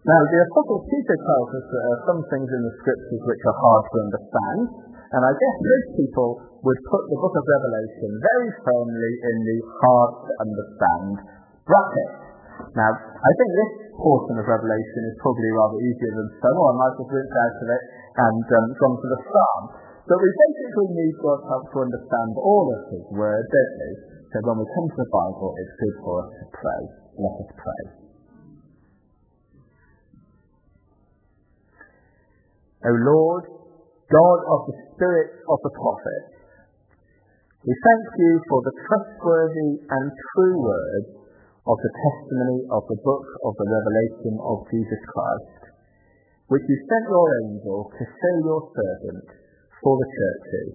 Now, the Apostle Peter tells us that there are some things in the Scriptures which are hard to understand, and I guess most people would put the book of Revelation very firmly in the hard to understand bracket. Now, I think this portion of Revelation is probably rather easier than some, or I might have ripped out of it and gone to the Psalm. But we basically need God's help to understand all of His Word, don't we? So when we come to the Bible, it's good for us to pray. Let us pray. O Lord, God of the spirits of the prophets, we thank you for the trustworthy and true words of the testimony of the book of the Revelation of Jesus Christ, which you sent your angel to show your servant for the churches.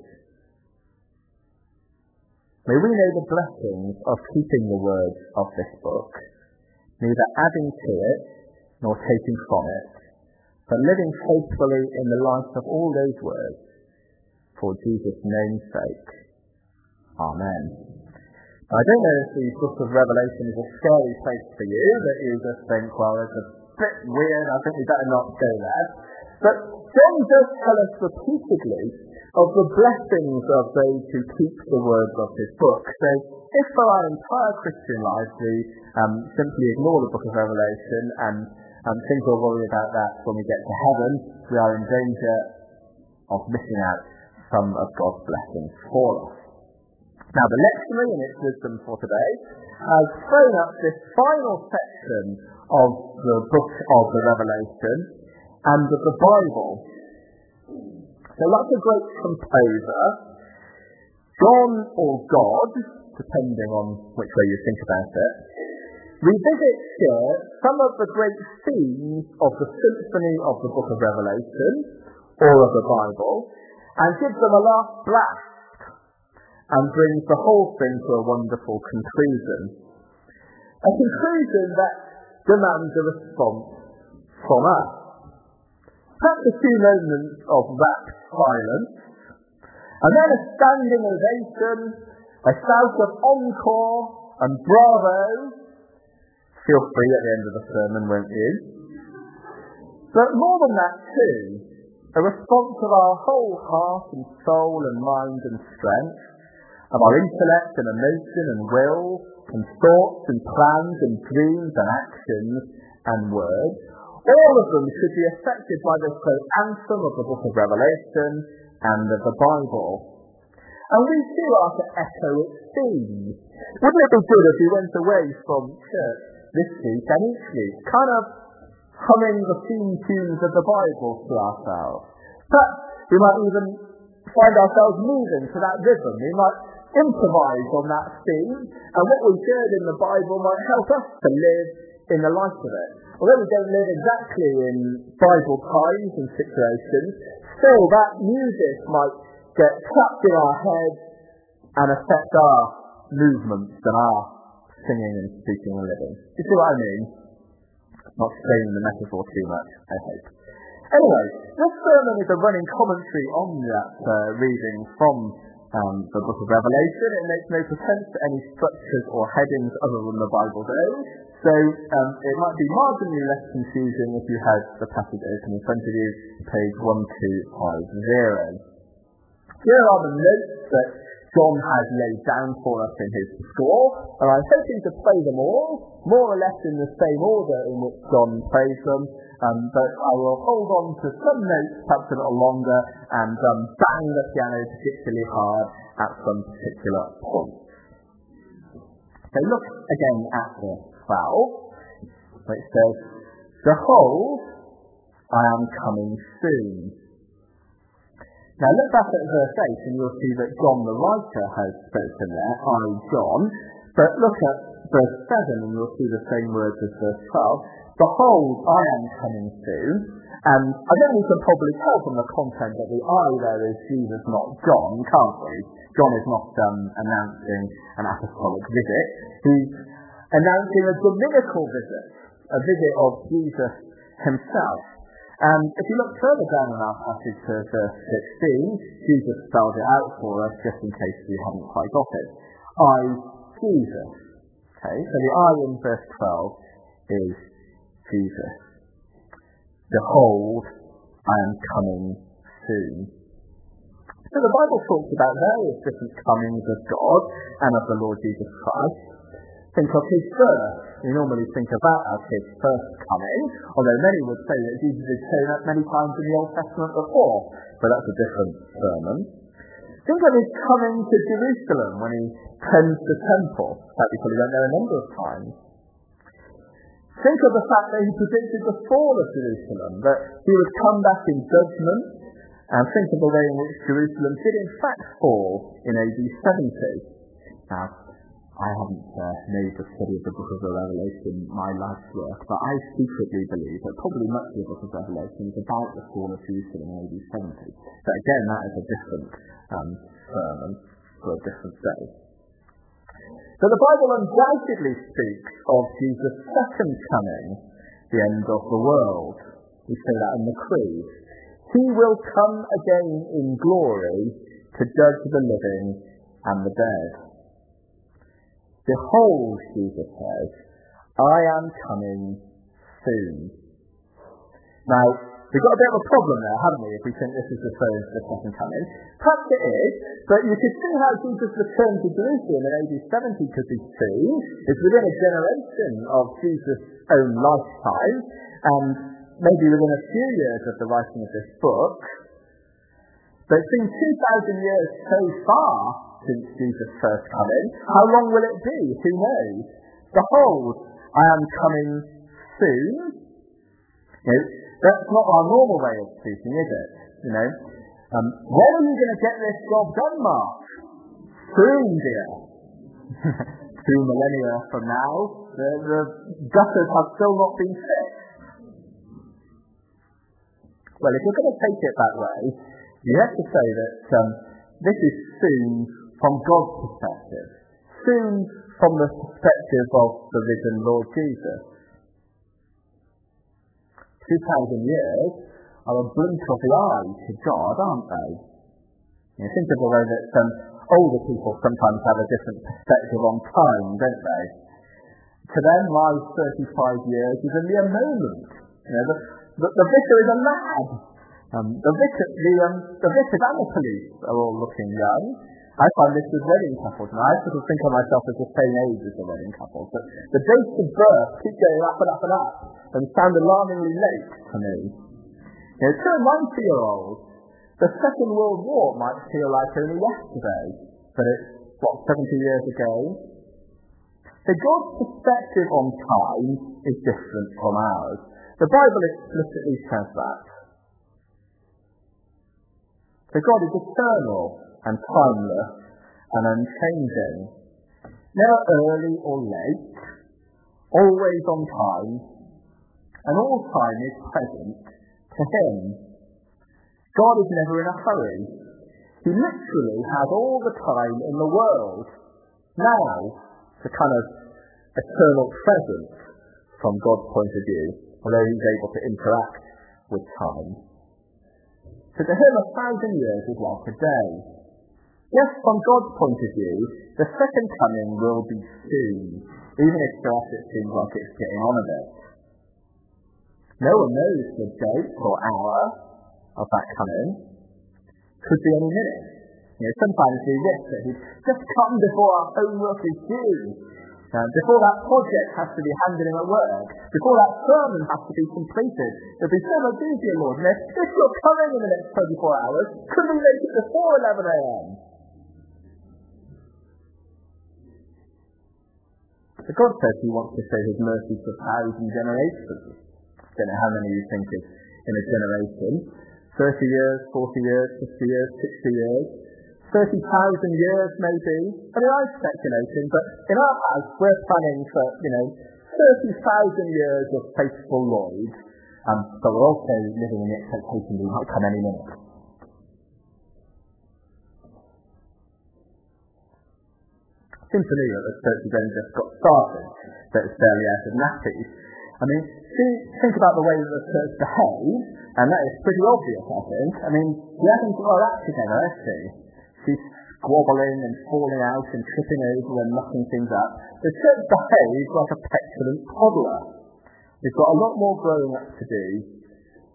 May we know the blessings of keeping the words of this book, neither adding to it nor taking from it, but living faithfully in the light of all those words, for Jesus' name's sake. Amen. I don't know if the book of Revelation is a scary place for you, that you just think, well, it's a bit weird, I think we better not go there. But John does tell us repeatedly of the blessings of those who keep the words of his book. So if for our entire Christian life we simply ignore the book of Revelation and think we'll worry about that when we get to heaven, we are in danger of missing out some of God's blessings for us. Now, the lectionary in its wisdom for today has thrown up this final section of the book of the Revelation and of the Bible. So like a great composer, John or God, depending on which way you think about it, revisits here some of the great themes of the symphony of the book of Revelation, or of the Bible, and gives them a last blast, and brings the whole thing to a wonderful conclusion. A conclusion that demands a response from us. Perhaps a few moments of rapt silence, and then a standing ovation, a shout of encore and bravo. Feel free at the end of the sermon, won't you? But more than that too, a response of our whole heart and soul and mind and strength, of our intellect and emotion and will and thoughts and plans and dreams and actions and words. All of them should be affected by this great anthem of the book of Revelation and of the Bible. And we too are to echo its themes. Wouldn't it be good if we went away from church this week and each week, kind of humming the theme tunes of the Bible to ourselves? Perhaps we might even find ourselves moving to that rhythm. We might improvise on that theme, and what we heard in the Bible might help us to live in the light of it. Although we don't live exactly in Bible times and situations, still that music might get trapped in our heads and affect our movements and our singing and speaking and living. You see what I mean? Not straining the metaphor too much, I hope. Anyway, this sermon is a running commentary on that reading from the book of Revelation. It makes no pretense to any structures or headings other than the Bible does. So it might be marginally less confusing if you had the passage open in front of you, page 1250. Here are the notes that John has laid down for us in his score, and I'm hoping to play them all, more or less in the same order in which John plays them, but I will hold on to some notes perhaps a little longer and bang the piano particularly hard at some particular point. So look again at verse 12, which says, "Behold, I am coming soon." Now look back at verse 8 and you'll see that John the writer has spoken there, I, John. But look at verse 7 and you'll see the same words as verse 12. "Behold, I am coming soon." And I think we can probably tell from the content that the I there is Jesus, not John, can't we? John is not announcing an apostolic visit. He's announcing a dominical visit, a visit of Jesus himself. And if you look further down in our passage to verse 16, Jesus spells it out for us just in case we haven't quite got it. I, Jesus. Okay, so the I in verse 12 is Jesus. Behold, I am coming soon. So the Bible talks about various different comings of God and of the Lord Jesus Christ. Think of his birth. We normally think of that as his first coming, although many would say that Jesus had shown up many times in the Old Testament before, but that's a different sermon. Think of his coming to Jerusalem when he cleansed the temple. That we probably went there a number of times. Think of the fact that he predicted the fall of Jerusalem, that he would come back in judgment, and think of the way in which Jerusalem did in fact fall in AD 70. Now, I haven't made the study of the book of the Revelation my life's work, but I secretly believe that probably much of the book of Revelation is about the fall of Jerusalem in AD 70. But again, that is a different sermon for a different day. So the Bible undoubtedly speaks of Jesus' second coming, the end of the world. We say that in the Creed. He will come again in glory to judge the living and the dead. Behold, Jesus says, I am coming soon. Now, we've got a bit of a problem there, haven't we, if we think this is referring to the second coming. Perhaps it is, but you could see how Jesus returned to Jerusalem in AD 70 could be seen. It's within a generation of Jesus' own lifetime, and maybe within a few years of the writing of this book. But it's been 2,000 years so far since Jesus' first coming. How long will it be? Who knows? Behold, I am coming soon. That's not our normal way of speaking, is it? When are you going to get this job done, Mark? Soon, dear. 2 millennia from now, the gutters have still not been fixed. Well, if you're going to take it that way, you have to say that this is soon from God's perspective. Soon from the perspective of the risen Lord Jesus. 2,000 years are a blink of the eye to God, aren't they? Think of the way that older people sometimes have a different perspective on time, don't they? To them, my 35 years is only a moment. The vicar is a lad. The vicars and the police are all looking young. I find this with wedding couples, and I sort of think of myself as the same age as the wedding couples. But the dates of birth keep going up and up and up, and sound alarmingly late to me. To a 90-year-old, the Second World War might feel like only yesterday, but it's, 70 years ago? So God's perspective on time is different from ours. The Bible explicitly says that. So God is eternal and timeless and unchanging. Never early or late, always on time, and all time is present to him. God is never in a hurry. He literally has all the time in the world. Now, it's a kind of eternal presence from God's point of view, although he's able to interact with time. So to him, 1,000 years is like a day. Yes, from God's point of view, the second coming will be soon, even if to us it seems like it's getting on a bit. No one knows the date or hour of that coming. Could be any minute. Sometimes we wish that he'd just come before our homework is due, before that project has to be handed in at work, before that sermon has to be completed. It'd be so much easier, Lord. And if you're coming in the next 24 hours, could we make it before 11 a.m.? So God says he wants to show his mercy to 1,000 generations. I don't know how many you think is in a generation. 30 years, 40 years, 50 years, 60 years. 30,000 years maybe. I mean, I'm speculating, but in our house we're planning for, 30,000 years of faithful Lloyd. But we're also living in the expectation that he might come any minute. It seems to me that the church has only just got started, that it's barely out of nappies. I mean, think about the way that the church behaves, and that is pretty obvious, I think. I mean, she hasn't got her act together, has she? She's squabbling and falling out and tripping over and mucking things up. The church behaves like a petulant toddler. We've got a lot more growing up to do,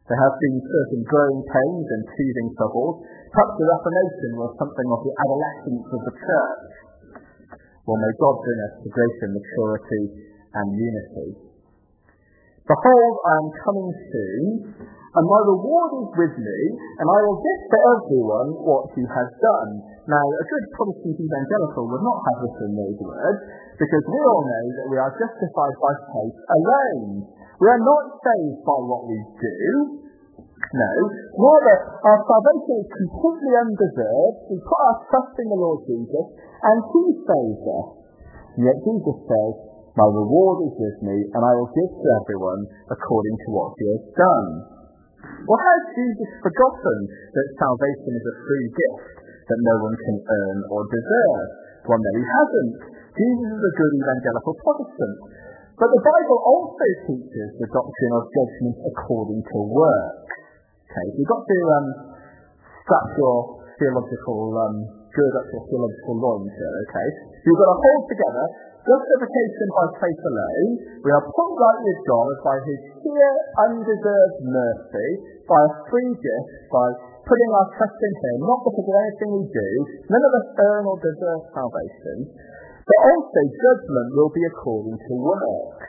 There have been certain growing pains and teething troubles. Perhaps the Reformation was something of the adolescence of the church. Well, may God bring us to greater maturity and unity. Behold, I am coming soon, and my reward is with me, and I will give to everyone what he has done. Now, a good Protestant evangelical would not have written those words, because we all know that we are justified by faith alone. We are not saved by what we do. No, rather, our salvation is completely undeserved. We put our trust in the Lord Jesus, and he saves us. And yet Jesus says, my reward is with me, and I will give to everyone according to what he has done. Well, has Jesus forgotten that salvation is a free gift that no one can earn or deserve? Well, no, he hasn't. Jesus is a good evangelical Protestant. But the Bible also teaches the doctrine of judgment according to work. Okay, so you've got to strap your theological good up your theological loins here, okay? So you've got to hold together justification by faith alone. We are put right with God by his sheer undeserved mercy, by a free gift, by putting our trust in him, not because of anything we do. None of us earn or deserve salvation. But also judgment will be according to work.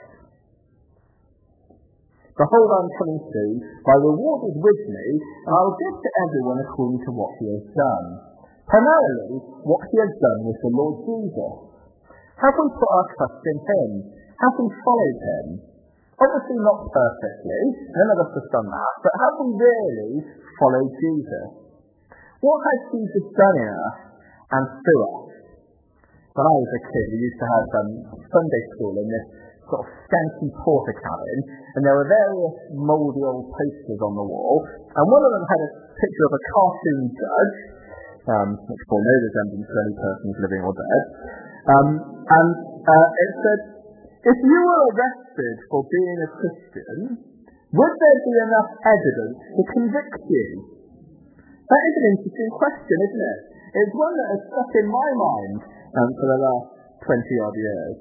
Behold, I am coming soon, my reward is with me, and I will give to everyone according to what he has done. Primarily, what he has done with the Lord Jesus. Have we put our trust in him? Have we followed him? Obviously not perfectly, none of us have done that, but have we really followed Jesus? What has Jesus done in us and through us? When I was a kid, we used to have Sunday school in this sort of skanky porter cabin, and there were various mouldy old posters on the wall, and one of them had a picture of a cartoon judge, which bore no resemblance to any person who's living or dead, and it said, if you were arrested for being a Christian, would there be enough evidence to convict you? That is an interesting question, isn't it? It's one that has stuck in my mind for the last 20-odd years.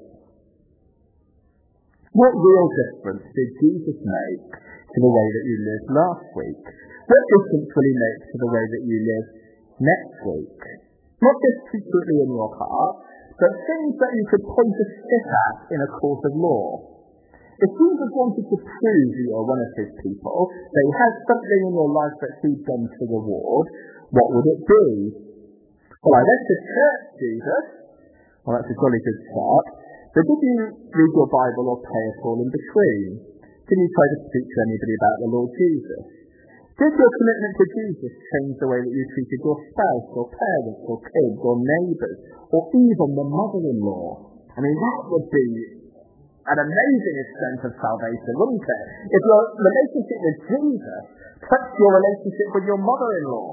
What real difference did Jesus make to the way that you lived last week? What difference will he make to the way that you live next week? Not just secretly in your heart, but things that you could point a stick at in a court of law. If Jesus wanted to prove you are one of his people, that he has something in your life that he'd done to reward, what would it be? Well, I went to church, Jesus. Well, that's a jolly good start. But did you read your Bible or pray at all in between? Did you try to speak to anybody about the Lord Jesus? Did your commitment to Jesus change the way that you treated your spouse or parents or kids or neighbours or even the mother-in-law? I mean, that would be an amazing extent of salvation, wouldn't it? If your relationship with Jesus touched your relationship with your mother-in-law.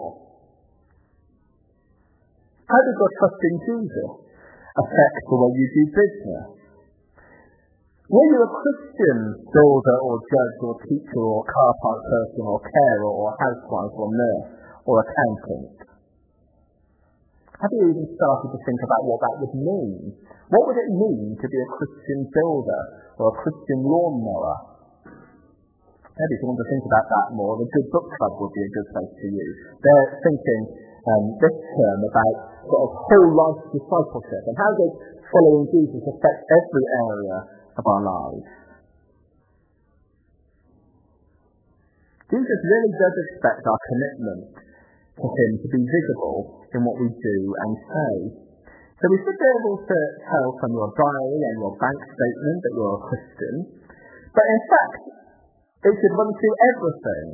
How does your trust in Jesus affect the way you do business? Were you a Christian builder or judge or teacher or car park person or carer or housewife or nurse or accountant? Have you even started to think about what that would mean? What would it mean to be a Christian builder or a Christian lawnmower? Maybe if you want to think about that more, the Good Book Club would be a good place for you. They're thinking this term about sort of whole life discipleship and how does following Jesus affect every area of our lives. Jesus really does expect our commitment to him to be visible in what we do and say. So we should be able to tell from your diary and your bank statement that you're a Christian, but in fact, it should run through everything.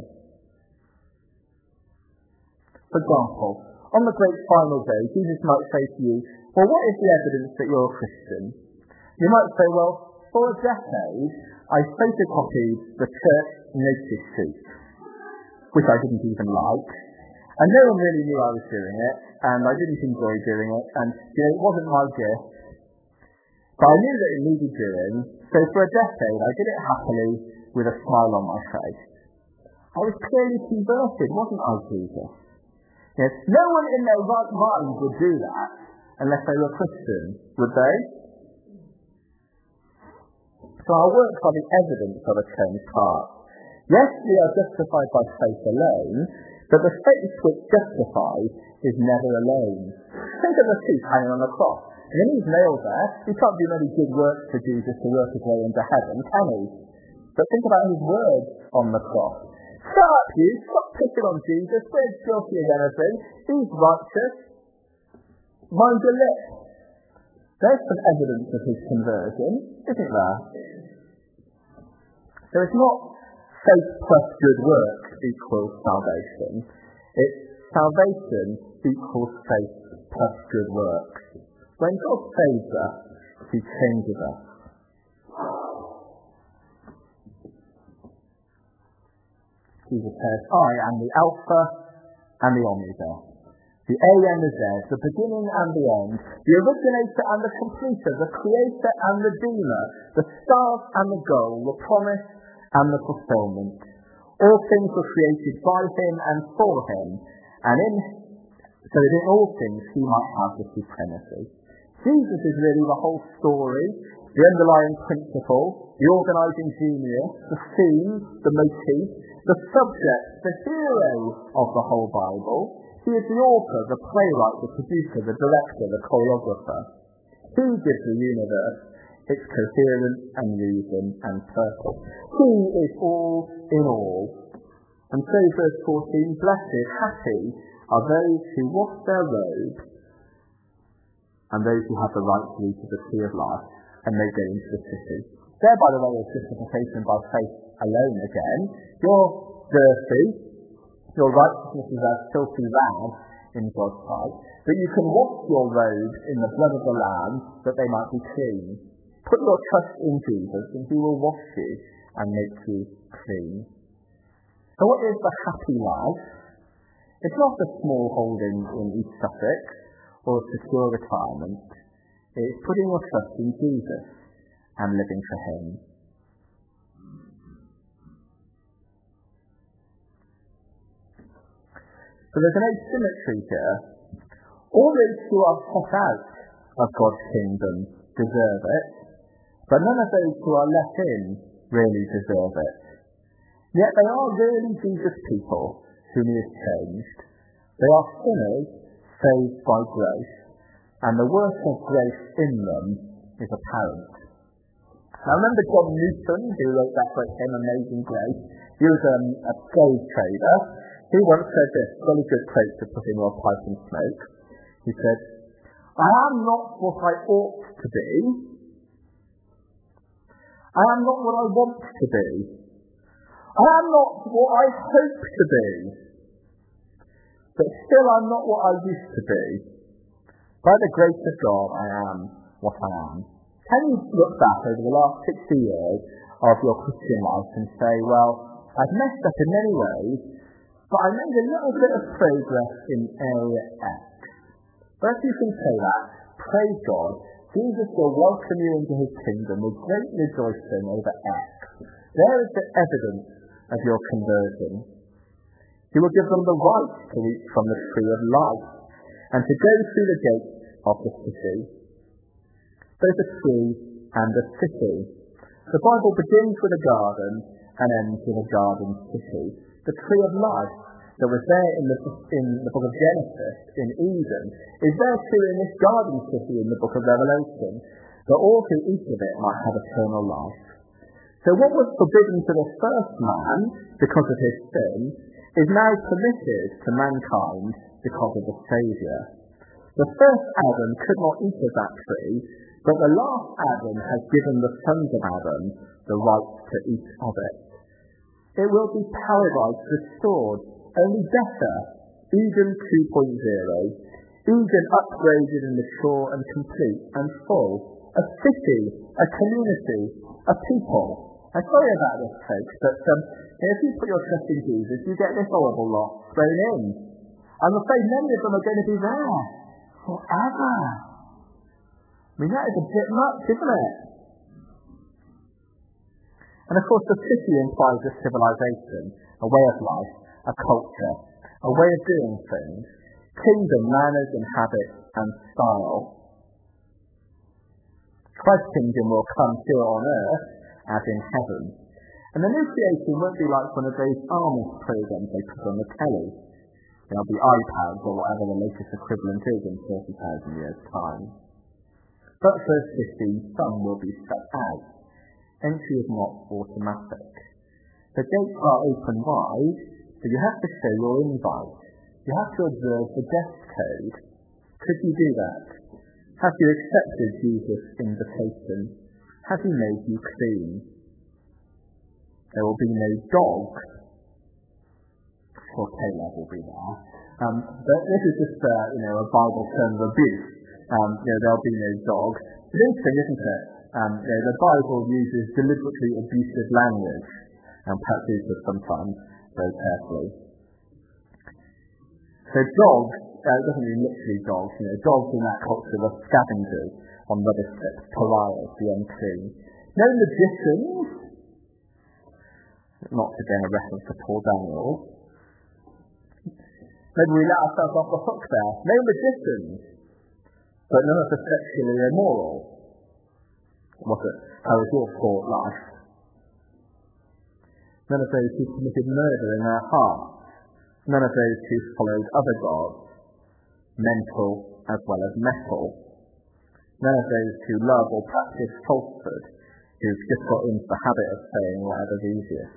For example, on the great final day, Jesus might say to you, well, what is the evidence that you're a Christian? You might say, well, for a decade, I photocopied the church notice sheet, which I didn't even like, and no one really knew I was doing it, and I didn't enjoy doing it, and it wasn't my gift, but I knew that it needed doing, so for a decade I did it happily with a smile on my face. I was clearly converted, wasn't I, Jesus? Yes, no one in their right mind would do that unless they were Christian, would they? So our works are the evidence of a changed heart. Yes, we are justified by faith alone, but the faith which justifies is never alone. Think of the thief hanging on the cross. When he's nailed there, he can't do many good works for Jesus to work his way into heaven, can he? But think about his words on the cross. Shut up, you! Stop picking on Jesus. We're guilty of anything. He's righteous. Mind your lips. There's some evidence of his conversion, isn't there? So it's not faith plus good works equals salvation. It's salvation equals faith plus good works. When God saves us, he changes us. Jesus says, I am the Alpha and the Omega, the A and the Z, the beginning and the end, the originator and the completer, the creator and the redeemer, the start and the goal, the promise and the fulfillment. All things were created by him and for him, and so that in all things he might have the supremacy. Jesus is really the whole story, the underlying principle, the organising genius, the theme, the motif, the subject, the hero of the whole Bible. He is the author, the playwright, the producer, the director, the choreographer. He gives the universe its coherence and reason and purpose. He is all in all. And so verse 14, blessed, happy are those who wash their robes and those who have the right to eat of the tree of life and may go into the city. There, by the way, is justification by faith alone again. You're dirty, your righteousness is as filthy rags in God's sight, but you can wash your robes in the blood of the Lamb that they might be clean. Put your trust in Jesus and he will wash you and make you clean. So what is the happy life? It's not a small holding in East Sussex or a secure retirement. It's putting your trust in Jesus and living for him. So there's an asymmetry here. All those who are cut out of God's kingdom deserve it, but none of those who are let in really deserve it. Yet they are really Jesus people whom he has changed. They are sinners saved by grace, and the work of grace in them is apparent. Now remember John Newton, who wrote that great hymn, Amazing Grace? He was a slave trader. He once said this, really good quote to put in your pipe and smoke. He said, I am not what I ought to be. I am not what I want to be. I am not what I hope to be. But still I'm not what I used to be. By the grace of God, I am what I am. Can you look back over the last 60 years of your Christian life and say, well, I've messed up in many ways, but I made a little bit of progress in area X. But if you can say that, praise God, Jesus will welcome you into his kingdom with great rejoicing over X. There is the evidence of your conversion. He will give them the right to eat from the tree of life and to go through the gates of the city. Both the tree and the city. The Bible begins with a garden and ends with a garden city. The tree of life that was there in the book of Genesis, in Eden, is there too in this garden city in the book of Revelation, that all who eat of it might have eternal life. So what was forbidden to the first man because of his sin is now permitted to mankind because of the Saviour. The first Adam could not eat of that tree, but the last Adam has given the sons of Adam the right to eat of it. It will be paradise restored, only better, Eden 2.0, Eden upgraded and mature and complete and full, a city, a community, a people. I tell you about this, folks, but if you put your trust in Jesus, you get this horrible lot thrown in. I'm afraid many of them are going to be there forever. I mean, that is a bit much, isn't it? And of course, the city implies a civilization, a way of life, a culture, a way of doing things, kingdom, manners and habits and style. Christ's kingdom will come here on earth as in heaven. And the new creation won't be like one of those Amish programs they put on the telly. There'll be iPads or whatever the latest equivalent is in 30,000 years' time. But verse 15, some will be shut out. Entry is not automatic. The gates are open wide, but you have to show your invite. You have to observe the guest code. Could you do that? Have you accepted Jesus' invitation? Has he made you clean? There will be no dogs. Or Caleb will be there. But this is just a Bible term of abuse. There'll be no dogs. It's interesting, isn't it? The Bible uses deliberately abusive language, and perhaps uses sometimes very carefully. So dogs, it doesn't mean literally dogs. Dogs in that culture were scavengers on rubbish strips, pariahs, the unclean. No magicians, not again a reference to Paul Daniel. Maybe we let ourselves off the hook there. No magicians, but none of the sexually immoral. How is your thought life? None of those who committed murder in their hearts. None of those who followed other gods, mental as well as metal. None of those who love or practice falsehood, who've just got into the habit of saying whatever's easiest.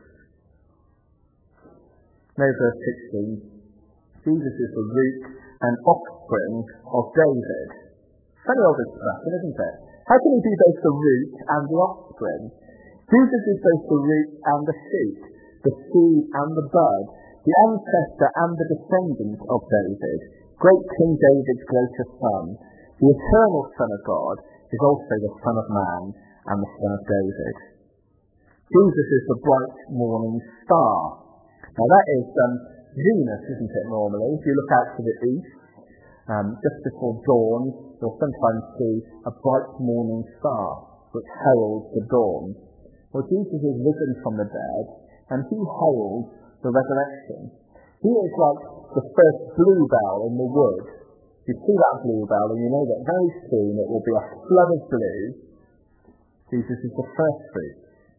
No, verse 16. Jesus is the root and offspring of David. Funny old expression, isn't it? How can he be both the root and the offspring? Jesus is both the root and the shoot, the seed and the bud, the ancestor and the descendant of David, great King David's greatest son. The eternal Son of God is also the Son of Man and the Son of David. Jesus is the bright morning star. Now that is Venus, isn't it, normally? If you look out to the east, just before dawn, you'll sometimes see a bright morning star, which heralds the dawn. Well, Jesus is risen from the dead, and he heralds the resurrection. He is like the first bluebell in the wood. You see that bluebell, and you know that very soon it will be a flood of blue. Jesus is the first fruit.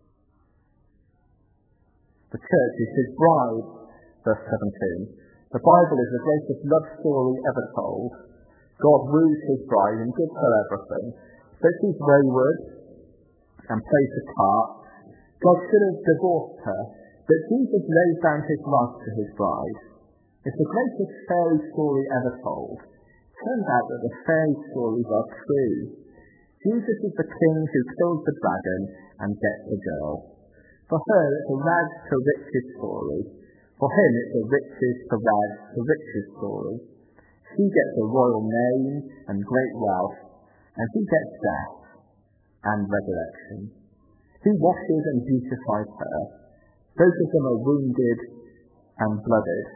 The church is his bride. Verse 17. The Bible is the greatest love story ever told. God woos his bride and gives her everything. But she's wayward and plays the part. God should have divorced her, but Jesus lays down his life for his bride. It's the greatest fairy story ever told. It turns out that the fairy stories are true. Jesus is the king who kills the dragon and gets the girl. For her, it's a rags to riches story. For him, it's a riches to rags to riches story. She gets a royal name and great wealth, and he gets death and resurrection. He washes and beautifies her. Both of them are wounded and blooded.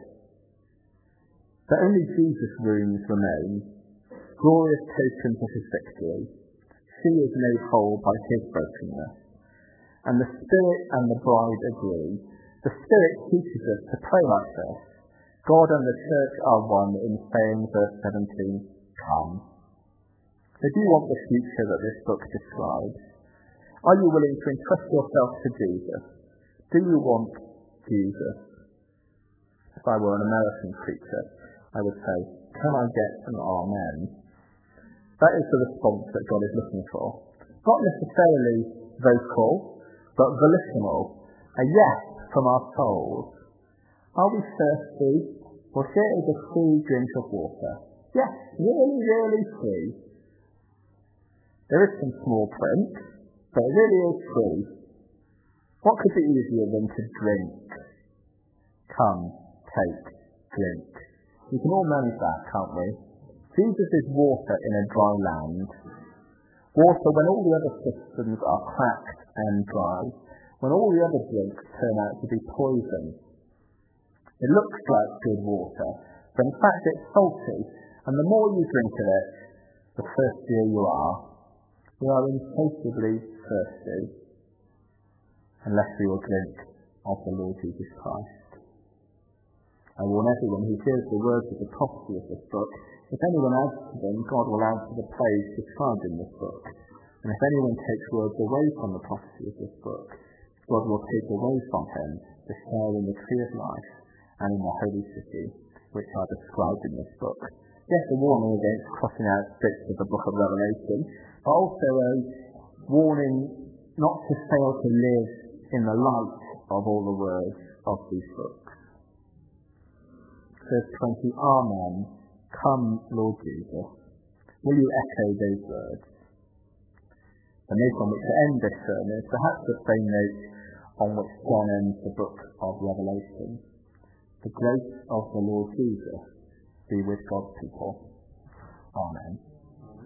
But only Jesus' wounds remain, glorious tokens of his victory. She is made whole by his brokenness. And the Spirit and the bride agree. The Spirit teaches us to pray like this. God and the church are one in saying, verse 17, come. So do you want the future that this book describes? Are you willing to entrust yourself to Jesus? Do you want Jesus? If I were an American preacher, I would say, can I get an amen? That is the response that God is looking for. Not necessarily vocal, but volitional. A yes from our souls. Are we thirsty? Well, here is a free drink of water. Yes, really, really free. There is some small print, but it really is free. What could be easier than to drink? Come, take, drink. We can all manage that, can't we? Jesus is water in a dry land. Water when all the other systems are cracked and dry. When all the other drinks turn out to be poison. It looks like good water, but in fact it's salty, and the more you drink of it, the thirstier you are. We are insatiably thirsty, unless we will drink of the Lord Jesus Christ. I warn everyone who hears the words of the prophecy of this book, if anyone adds to them, God will add to the praise described in this book. And if anyone takes words away from the prophecy of this book, God will take away from him the share in the tree of life and in the holy city, which are described in this book. Yes, a warning against crossing out bits of the book of Revelation, but also a warning not to fail to live in the light of all the words of these books. Verse 20, Amen. Come, Lord Jesus. Will you echo those words? The note on which to end this sermon is perhaps the same note on which John ends the book of Revelation. The grace of the Lord Jesus be with God's people. Amen.